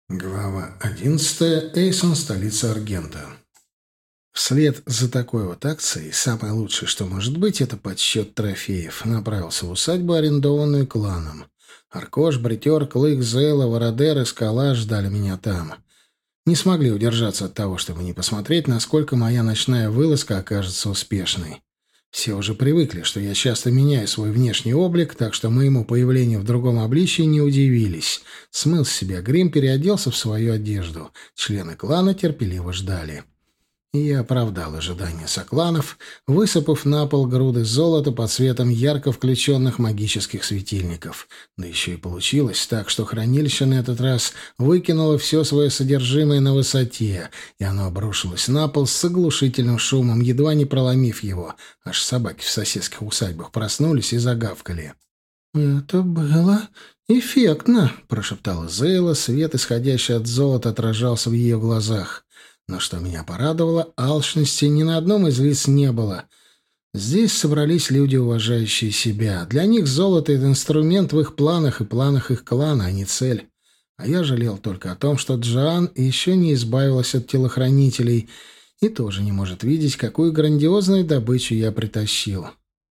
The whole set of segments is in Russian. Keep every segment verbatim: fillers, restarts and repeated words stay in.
Глава одиннадцатая. Эйсон, столица Аргента. Вслед за такой вот акцией самое лучшее, что может быть, это подсчет трофеев. Направился в усадьбу, арендованную кланом. Аркош, Бритер, Клык, Зейла, Вородер и Скала ждали меня там. Не смогли удержаться от того, чтобы не посмотреть, насколько моя ночная вылазка окажется успешной. Все уже привыкли, что я часто меняю свой внешний облик, так что моему появлению в другом обличии не удивились. Смыл с себя грим, переоделся в свою одежду. Члены клана терпеливо ждали. И я оправдал ожидания сокланов, высыпав на пол груды золота под светом ярко включенных магических светильников. Да еще и получилось так, что хранилище на этот раз выкинуло все свое содержимое на высоте, и оно обрушилось на пол с оглушительным шумом, едва не проломив его. Аж собаки в соседских усадьбах проснулись и загавкали. «Это было эффектно», — прошептала Зейла. Свет, исходящий от золота, отражался в ее глазах. Но что меня порадовало, алчности ни на одном из лиц не было. Здесь собрались люди, уважающие себя. Для них золото — это инструмент в их планах и планах их клана, а не цель. А я жалел только о том, что Джоан еще не избавилась от телохранителей и тоже не может видеть, какую грандиозную добычу я притащил.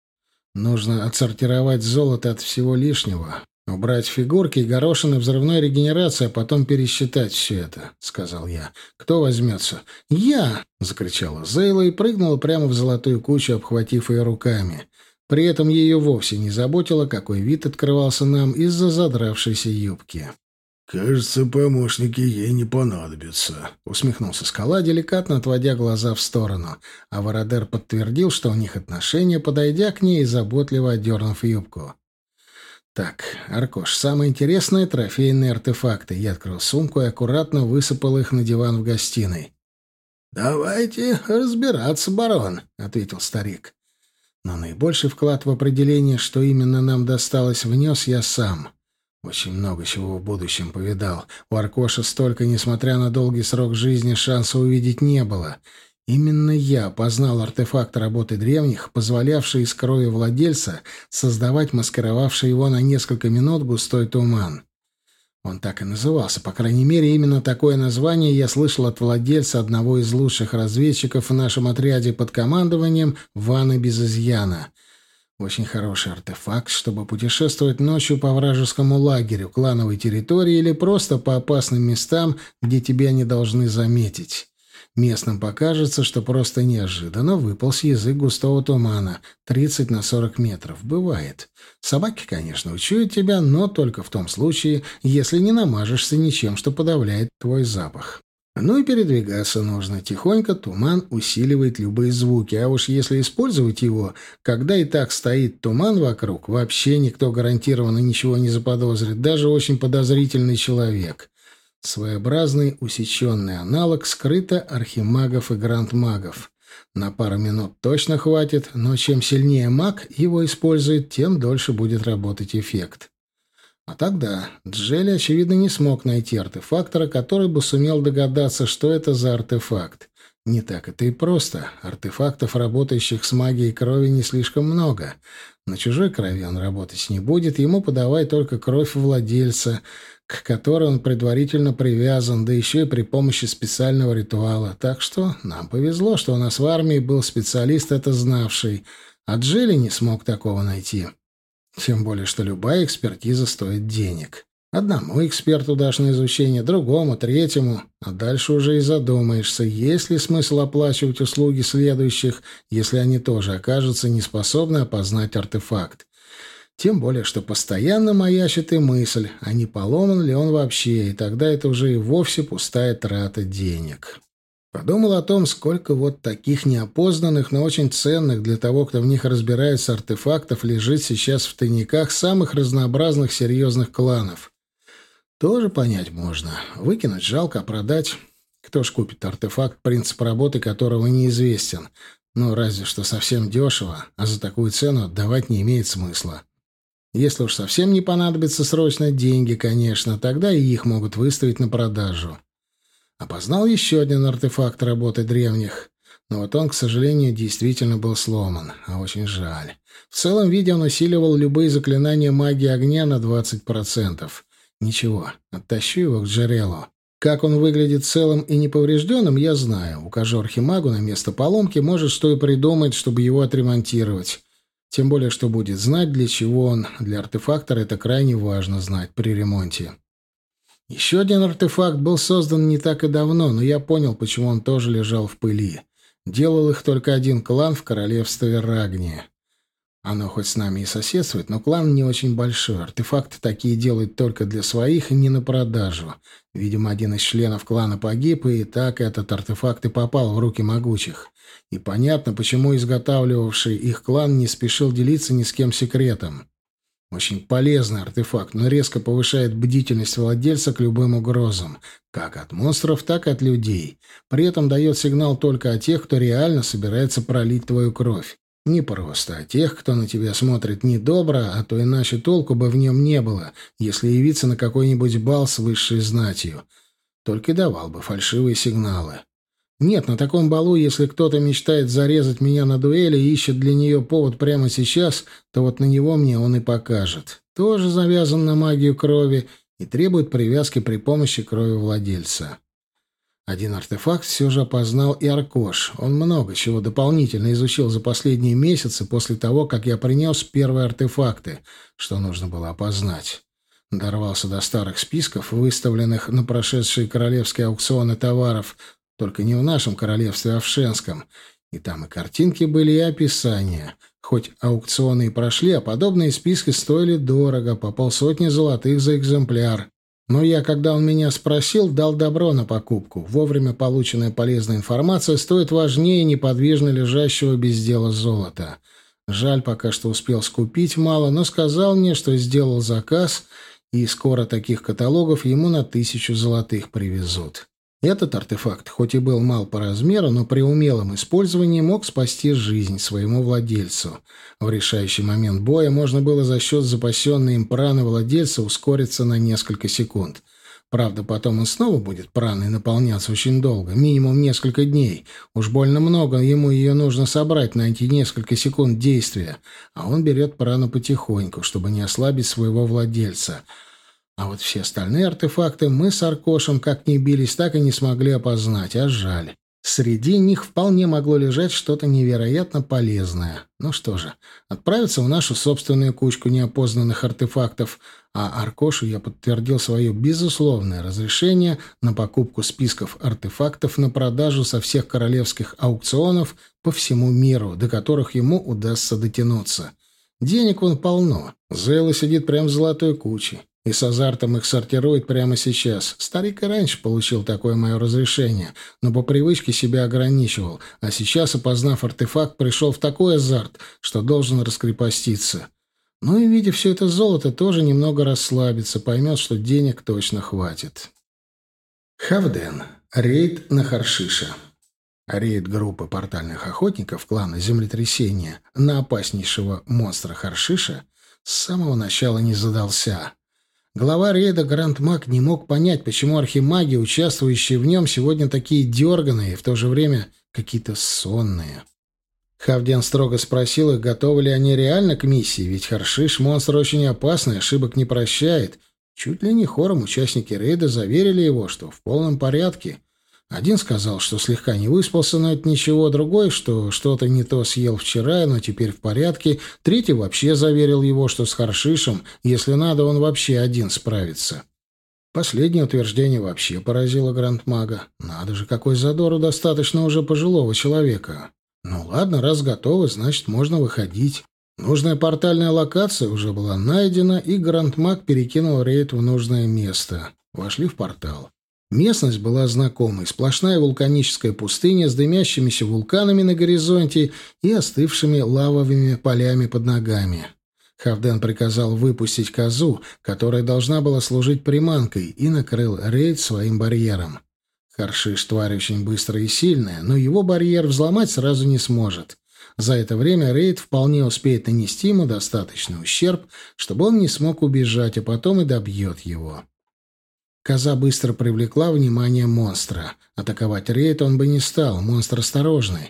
Нужно отсортировать золото от всего лишнего. «Убрать фигурки и горошины взрывной регенерации, а потом пересчитать все это», — сказал я. «Кто возьмется?» «Я!» — закричала Зейла и прыгнула прямо в золотую кучу, обхватив ее руками. При этом ее вовсе не заботило, какой вид открывался нам из-за задравшейся юбки. «Кажется, помощники ей не понадобятся», — усмехнулся Скала, деликатно отводя глаза в сторону. А Вородер подтвердил, что у них отношения, подойдя к ней и заботливо одернув юбку. «Так, Аркош, самое интересное — трофейные артефакты». Я открыл сумку и аккуратно высыпал их на диван в гостиной. «Давайте разбираться, барон», — ответил старик. Но наибольший вклад в определение, что именно нам досталось, внес я сам. Очень много чего в будущем повидал. У Аркоша столько, несмотря на долгий срок жизни, шанса увидеть не было. Именно я познал артефакт работы древних, позволявший из крови владельца создавать маскировавший его на несколько минут густой туман. Он так и назывался, по крайней мере, именно такое название я слышал от владельца одного из лучших разведчиков в нашем отряде под командованием Ваны Безызьяна. Очень хороший артефакт, чтобы путешествовать ночью по вражескому лагерю, клановой территории или просто по опасным местам, где тебя не должны заметить. Местным покажется, что просто неожиданно выполз язык густого тумана, тридцать на сорок метров. Бывает. Собаки, конечно, учуют тебя, но только в том случае, если не намажешься ничем, что подавляет твой запах. Ну и передвигаться нужно. Тихонько туман усиливает любые звуки, а уж если использовать его, когда и так стоит туман вокруг, вообще никто гарантированно ничего не заподозрит, даже очень подозрительный человек. Своеобразный усеченный аналог скрыто архимагов и грандмагов. На пару минут точно хватит, но чем сильнее маг его использует, тем дольше будет работать эффект. А тогда Джелли, очевидно, не смог найти артефактора, который бы сумел догадаться, что это за артефакт. Не так это и просто. Артефактов, работающих с магией крови, не слишком много. На чужой крови он работать не будет, ему подавай только кровь владельца, к которой он предварительно привязан, да еще и при помощи специального ритуала. Так что нам повезло, что у нас в армии был специалист, это знавший, а Джелли не смог такого найти. Тем более, что любая экспертиза стоит денег. Одному эксперту дашь на изучение, другому, третьему, а дальше уже и задумаешься, есть ли смысл оплачивать услуги следующих, если они тоже окажутся неспособны опознать артефакт. Тем более, что постоянно маячит и мысль, а не поломан ли он вообще, и тогда это уже и вовсе пустая трата денег. Подумал о том, сколько вот таких неопознанных, но очень ценных для того, кто в них разбирается, артефактов лежит сейчас в тайниках самых разнообразных серьезных кланов. Тоже понять можно. Выкинуть жалко, а продать... Кто ж купит артефакт, принцип работы которого неизвестен? Ну, разве что совсем дешево, а за такую цену отдавать не имеет смысла. Если уж совсем не понадобятся срочно деньги, конечно, тогда и их могут выставить на продажу. Опознал еще один артефакт работы древних. Но вот он, к сожалению, действительно был сломан. А очень жаль. В целом виде он усиливал любые заклинания магии огня на двадцать процентов. Ничего, оттащу его к Джерелу. Как он выглядит целым и неповрежденным, я знаю. Укажу архимагу на место поломки, может, что и придумает, чтобы его отремонтировать. Тем более, что будет знать, для чего он. Для артефактора это крайне важно знать при ремонте. Еще один артефакт был создан не так и давно, но я понял, почему он тоже лежал в пыли. Делал их только один клан в королевстве Рагни. Оно хоть с нами и соседствует, но клан не очень большой. Артефакты такие делают только для своих и не на продажу. Видимо, один из членов клана погиб, и так этот артефакт и попал в руки могучих. И понятно, почему изготавливавший их клан не спешил делиться ни с кем секретом. Очень полезный артефакт, но резко повышает бдительность владельца к любым угрозам, как от монстров, так и от людей. При этом дает сигнал только о тех, кто реально собирается пролить твою кровь. Не просто, а тех, кто на тебя смотрит недобро, а то иначе толку бы в нем не было, если явиться на какой-нибудь бал с высшей знатью. Только и давал бы фальшивые сигналы. Нет, на таком балу, если кто-то мечтает зарезать меня на дуэли и ищет для нее повод прямо сейчас, то вот на него мне он и покажет. Тоже завязан на магию крови и требует привязки при помощи крови владельца. Один артефакт все же опознал и Аркош. Он много чего дополнительно изучил за последние месяцы после того, как я принес первые артефакты, что нужно было опознать. Дорвался до старых списков, выставленных на прошедшие королевские аукционы товаров, только не в нашем королевстве, а в Шенском. И там и картинки были, и описания. Хоть аукционы и прошли, а подобные списки стоили дорого, по полсотни золотых за экземпляр. Но я, когда он меня спросил, дал добро на покупку. Вовремя полученная полезная информация стоит важнее неподвижно лежащего без дела золота. Жаль, пока что успел скупить мало, но сказал мне, что сделал заказ, и скоро таких каталогов ему на тысячу золотых привезут. Этот артефакт, хоть и был мал по размеру, но при умелом использовании мог спасти жизнь своему владельцу. В решающий момент боя можно было за счет запасенной им праны владельца ускориться на несколько секунд. Правда, потом он снова будет праной наполняться очень долго, минимум несколько дней. Уж больно много ему ее нужно собрать на эти несколько секунд действия, а он берет прану потихоньку, чтобы не ослабить своего владельца. А вот все остальные артефакты мы с Аркошем как ни бились, так и не смогли опознать, а жаль. Среди них вполне могло лежать что-то невероятно полезное. Ну что же, отправиться в нашу собственную кучку неопознанных артефактов, а Аркошу я подтвердил свое безусловное разрешение на покупку списков артефактов на продажу со всех королевских аукционов по всему миру, до которых ему удастся дотянуться. Денег вон полно. Зейла сидит прямо в золотой куче. И с азартом их сортирует прямо сейчас. Старик и раньше получил такое мое разрешение, но по привычке себя ограничивал, а сейчас, опознав артефакт, пришел в такой азарт, что должен раскрепоститься. Ну и, видя все это золото, тоже немного расслабиться, поймет, что денег точно хватит. Хавден. Рейд на Харшиша. Рейд группы портальных охотников клана Землетрясения на опаснейшего монстра Харшиша с самого начала не задался. Глава рейда Гранд-Маг не мог понять, почему архимаги, участвующие в нем, сегодня такие дерганые и в то же время какие-то сонные. Хавден строго спросил их, готовы ли они реально к миссии, ведь Харшиш — монстр очень опасный, ошибок не прощает. Чуть ли не хором участники рейда заверили его, что в полном порядке. Один сказал, что слегка не выспался, но это ничего, другой, что что-то не то съел вчера, но теперь в порядке, третий вообще заверил его, что с Харшишем, если надо, он вообще один справится. Последнее утверждение вообще поразило Гранд-Мага. Надо же, какой задору достаточно уже пожилого человека. Ну ладно, раз готовы, значит, можно выходить. Нужная портальная локация уже была найдена, и Гранд-Маг перекинул рейд в нужное место. Вошли в портал. Местность была знакомой. Сплошная вулканическая пустыня с дымящимися вулканами на горизонте и остывшими лавовыми полями под ногами. Хавден приказал выпустить козу, которая должна была служить приманкой, и накрыл рейд своим барьером. Харшиш — тварь очень быстрая и сильная, но его барьер взломать сразу не сможет. За это время рейд вполне успеет нанести ему достаточный ущерб, чтобы он не смог убежать, а потом и добьет его. Коза быстро привлекла внимание монстра. Атаковать рейд он бы не стал, монстр осторожный.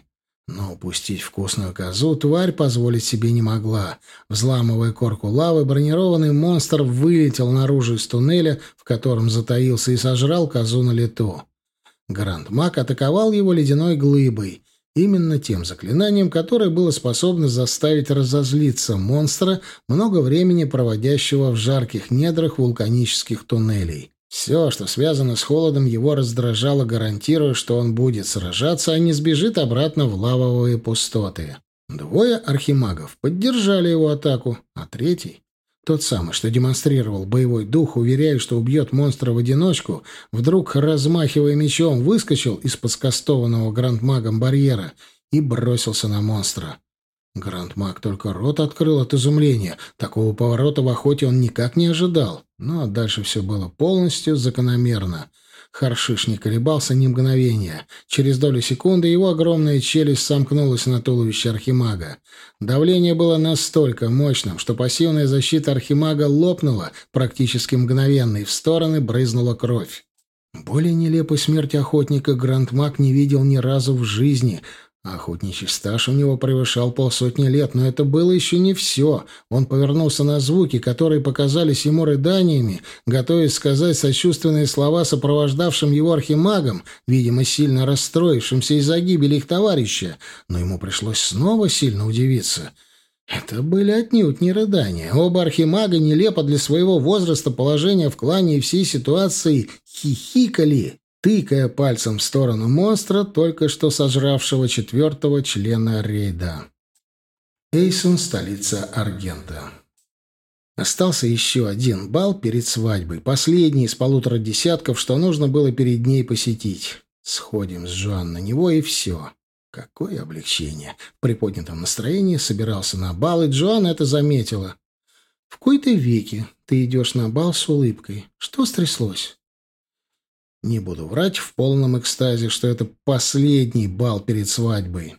Но упустить вкусную козу тварь позволить себе не могла. Взламывая корку лавы, бронированный монстр вылетел наружу из туннеля, в котором затаился, и сожрал козу на лету. Гранд-маг атаковал его ледяной глыбой, именно тем заклинанием, которое было способно заставить разозлиться монстра, много времени проводящего в жарких недрах вулканических туннелей. Все, что связано с холодом, его раздражало, гарантируя, что он будет сражаться, а не сбежит обратно в лавовые пустоты. Двое архимагов поддержали его атаку, а третий, тот самый, что демонстрировал боевой дух, уверяя, что убьет монстра в одиночку, вдруг, размахивая мечом, выскочил из-под скастованного грандмагом барьера и бросился на монстра. Гранд-маг только рот открыл от изумления. Такого поворота в охоте он никак не ожидал. Но дальше все было полностью закономерно. Харшиш не колебался ни мгновения. Через долю секунды его огромная челюсть сомкнулась на туловище архимага. Давление было настолько мощным, что пассивная защита архимага лопнула практически мгновенно, и в стороны брызнула кровь. Более нелепой смерти охотника гранд-маг не видел ни разу в жизни. Охотничий стаж у него превышал полсотни лет, но это было еще не все. Он повернулся на звуки, которые показались ему рыданиями, готовясь сказать сочувственные слова сопровождавшим его архимагам, видимо, сильно расстроившимся из-за гибели их товарища, но ему пришлось снова сильно удивиться. Это были отнюдь не рыдания. Оба архимага, нелепо для своего возраста, положения в клане и всей ситуации, хихикали, тыкая пальцем в сторону монстра, только что сожравшего четвертого члена рейда. Эйсон, столица Аргента. Остался еще один бал перед свадьбой, последний из полутора десятков, что нужно было перед ней посетить. Сходим с Джоан на него, и все. Какое облегчение. В приподнятом настроении собирался на бал, и Джоан это заметила. «В кои-то веки ты идешь на бал с улыбкой. Что стряслось?» Не буду врать в полном экстазе, что это последний бал перед свадьбой.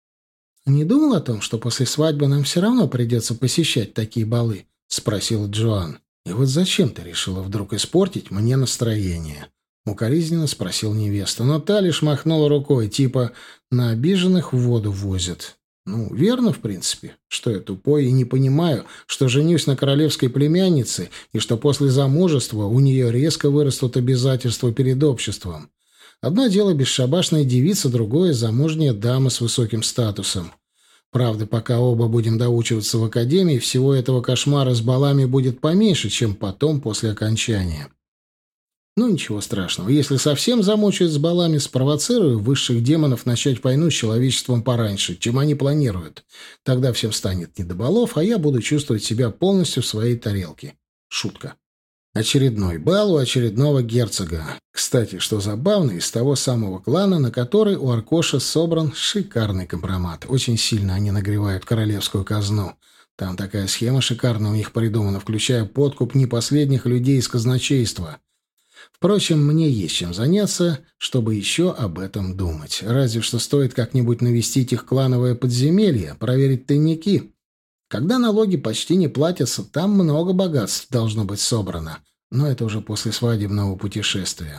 «Не думал о том, что после свадьбы нам все равно придется посещать такие балы?» — спросила Джоан. «И вот зачем ты решила вдруг испортить мне настроение?» — укоризненно спросил невеста, но та лишь махнула рукой, типа «на обиженных в воду возят». Ну, верно, в принципе, что я тупой и не понимаю, что женюсь на королевской племяннице и что после замужества у нее резко вырастут обязательства перед обществом. Одно дело бесшабашная девица, другое — замужняя дама с высоким статусом. Правда, пока оба будем доучиваться в академии, всего этого кошмара с балами будет поменьше, чем потом, после окончания. Ну, ничего страшного. Если совсем замучают с балами, спровоцирую высших демонов начать войну с человечеством пораньше, чем они планируют. Тогда всем станет не до балов, а я буду чувствовать себя полностью в своей тарелке. Шутка. Очередной бал у очередного герцога. Кстати, что забавно, из того самого клана, на который у Аркоша собран шикарный компромат. Очень сильно они нагревают королевскую казну. Там такая схема шикарная у них придумана, включая подкуп не последних людей из казначейства. Впрочем, мне есть чем заняться, чтобы еще об этом думать. Разве что стоит как-нибудь навестить их клановое подземелье, проверить тайники. Когда налоги почти не платятся, там много богатств должно быть собрано. Но это уже после свадебного путешествия.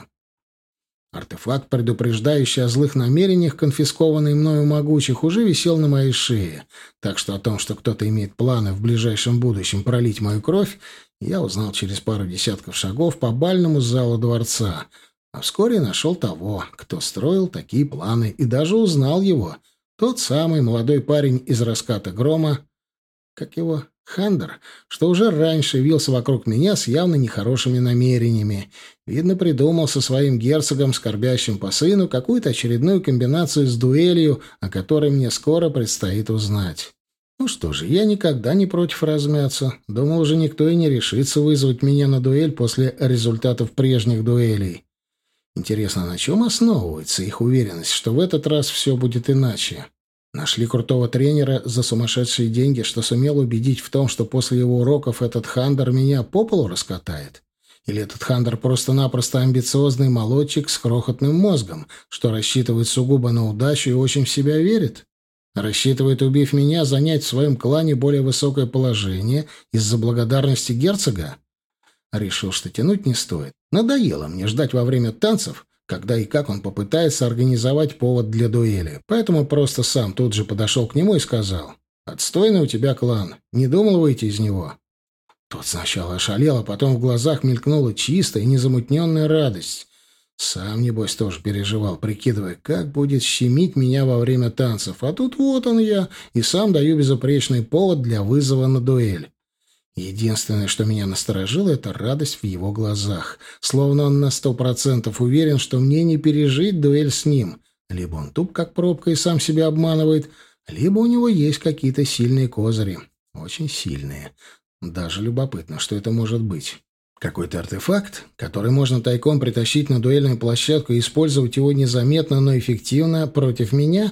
Артефакт, предупреждающий о злых намерениях, конфискованный мною могучих, уже висел на моей шее. Так что о том, что кто-то имеет планы в ближайшем будущем пролить мою кровь, я узнал через пару десятков шагов по бальному залу дворца. А вскоре нашел того, кто строил такие планы, и даже узнал его. Тот самый молодой парень из «Раската грома», как его, Хандер, что уже раньше вился вокруг меня с явно нехорошими намерениями. Видно, придумал со своим герцогом, скорбящим по сыну, какую-то очередную комбинацию с дуэлью, о которой мне скоро предстоит узнать. Ну что же, я никогда не против размяться. Думал, уже никто и не решится вызвать меня на дуэль после результатов прежних дуэлей. Интересно, на чем основывается их уверенность, что в этот раз все будет иначе? Нашли крутого тренера за сумасшедшие деньги, что сумел убедить в том, что после его уроков этот Хандер меня по полу раскатает? Или этот Хандер просто-напросто амбициозный молодчик с крохотным мозгом, что рассчитывает сугубо на удачу и очень в себя верит? Рассчитывает, убив меня, занять в своем клане более высокое положение из-за благодарности герцога? Решил, что тянуть не стоит. Надоело мне ждать во время танцев, когда и как он попытается организовать повод для дуэли. Поэтому просто сам тут же подошел к нему и сказал: «Отстойный у тебя клан. Не думал выйти из него?» Тот сначала ошалел, а потом в глазах мелькнула чистая, незамутненная радость. Сам, небось, тоже переживал, прикидывая, как будет щемить меня во время танцев. А тут вот он я, и сам даю безупречный повод для вызова на дуэль. Единственное, что меня насторожило, — это радость в его глазах. Словно он на сто процентов уверен, что мне не пережить дуэль с ним. Либо он туп, как пробка, и сам себя обманывает, либо у него есть какие-то сильные козыри. Очень сильные. Даже любопытно, что это может быть. Какой-то артефакт, который можно тайком притащить на дуэльную площадку и использовать его незаметно, но эффективно против меня?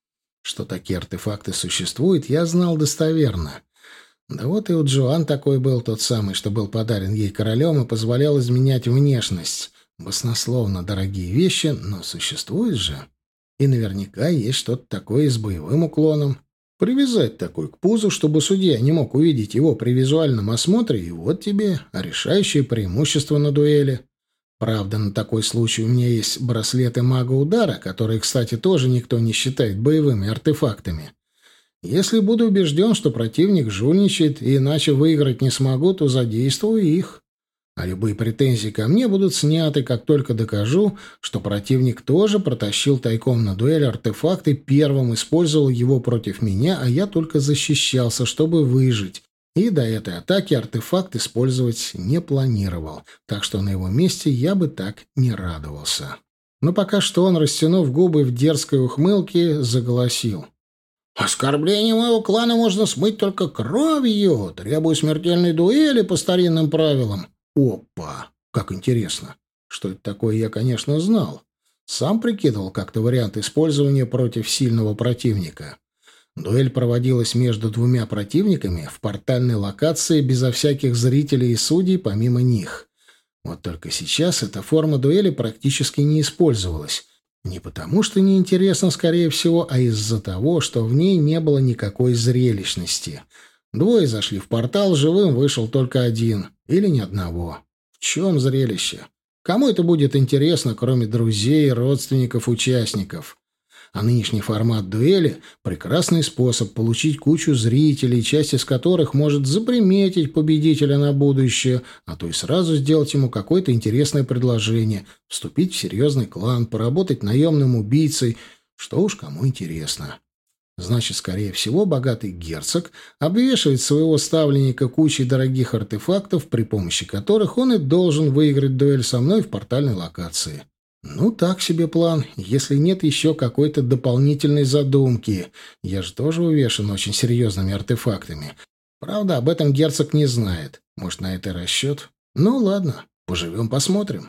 Что такие артефакты существуют, я знал достоверно. Да вот и у Джоан такой был, тот самый, что был подарен ей королем и позволял изменять внешность. Баснословно дорогие вещи, но существуют же. И наверняка есть что-то такое с боевым уклоном. Привязать такой к пузу, чтобы судья не мог увидеть его при визуальном осмотре, и вот тебе решающее преимущество на дуэли. Правда, на такой случай у меня есть браслеты мага удара, которые, кстати, тоже никто не считает боевыми артефактами. Если буду убежден, что противник жульничает и иначе выиграть не смогу, то задействую их. А любые претензии ко мне будут сняты, как только докажу, что противник тоже протащил тайком на дуэль артефакт и первым использовал его против меня, а я только защищался, чтобы выжить. И до этой атаки артефакт использовать не планировал, так что на его месте я бы так не радовался. Но пока что он, растянув губы в дерзкой ухмылке, заголосил: «Оскорбление моего клана можно смыть только кровью. Требую смертельной дуэли по старинным правилам». Опа! Как интересно. Что это такое, я, конечно, знал. Сам прикидывал как-то вариант использования против сильного противника. Дуэль проводилась между двумя противниками в портальной локации безо всяких зрителей и судей помимо них. Вот только сейчас эта форма дуэли практически не использовалась. Не потому, что неинтересно, скорее всего, а из-за того, что в ней не было никакой зрелищности. Двое зашли в портал, живым вышел только один. Или ни одного. В чем зрелище? Кому это будет интересно, кроме друзей, родственников, участников? А нынешний формат дуэли — прекрасный способ получить кучу зрителей, часть из которых может заприметить победителя на будущее, а то и сразу сделать ему какое-то интересное предложение, вступить в серьезный клан, поработать наемным убийцей, что уж кому интересно. Значит, скорее всего, богатый герцог обвешивает своего ставленника кучей дорогих артефактов, при помощи которых он и должен выиграть дуэль со мной в портальной локации. Ну, так себе план, если нет еще какой-то дополнительной задумки. Я же тоже увешан очень серьезными артефактами. Правда, об этом герцог не знает. Может, на это расчет? Ну, ладно, поживем, посмотрим.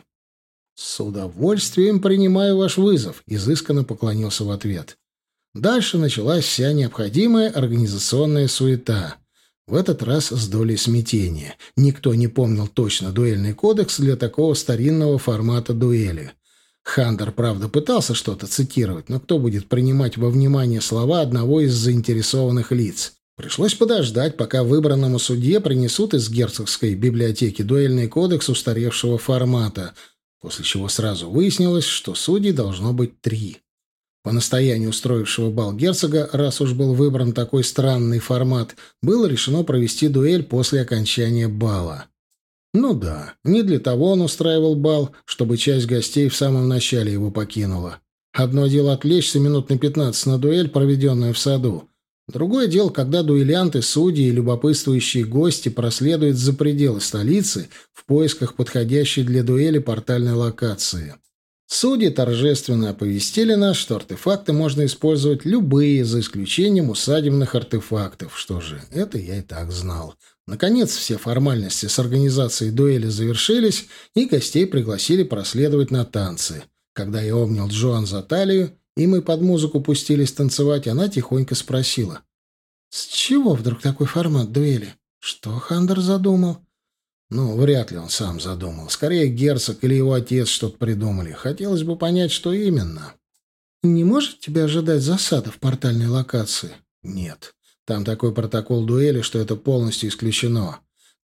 «С удовольствием принимаю ваш вызов», — изысканно поклонился в ответ. Дальше началась вся необходимая организационная суета. В этот раз с долей смятения. Никто не помнил точно дуэльный кодекс для такого старинного формата дуэли. Хандер, правда, пытался что-то цитировать, но кто будет принимать во внимание слова одного из заинтересованных лиц? Пришлось подождать, пока выбранному судье принесут из герцогской библиотеки дуэльный кодекс устаревшего формата, после чего сразу выяснилось, что судей должно быть три. По настоянию устроившего бал герцога, раз уж был выбран такой странный формат, было решено провести дуэль после окончания бала. Ну да, не для того он устраивал бал, чтобы часть гостей в самом начале его покинула. Одно дело отвлечься минут на пятнадцать на дуэль, проведенную в саду. Другое дело, когда дуэлянты, судьи и любопытствующие гости проследуют за пределы столицы в поисках подходящей для дуэли портальной локации. Судьи торжественно оповестили нас, что артефакты можно использовать любые, за исключением усадебных артефактов. Что же, это я и так знал. Наконец, все формальности с организацией дуэли завершились, и гостей пригласили проследовать на танцы. Когда я обнял Джоан за талию, и мы под музыку пустились танцевать, она тихонько спросила: «С чего вдруг такой формат дуэли? Что Хандер задумал?» Ну, вряд ли он сам задумал. Скорее, герцог или его отец что-то придумали. Хотелось бы понять, что именно. «Не может тебя ожидать засада в портальной локации?» «Нет. Там такой протокол дуэли, что это полностью исключено.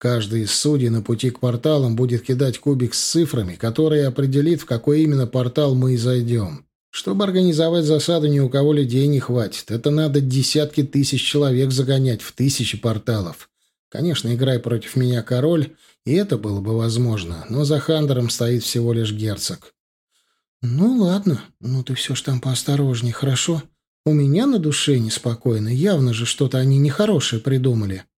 Каждый из судей на пути к порталам будет кидать кубик с цифрами, который определит, в какой именно портал мы и зайдем. Чтобы организовать засаду, ни у кого людей не хватит. Это надо десятки тысяч человек загонять в тысячи порталов. Конечно, играй против меня король, и это было бы возможно, но за Хандером стоит всего лишь герцог. «Ну ладно, ну ты все ж там поосторожней, хорошо? У меня на душе неспокойно, явно же что-то они нехорошее придумали».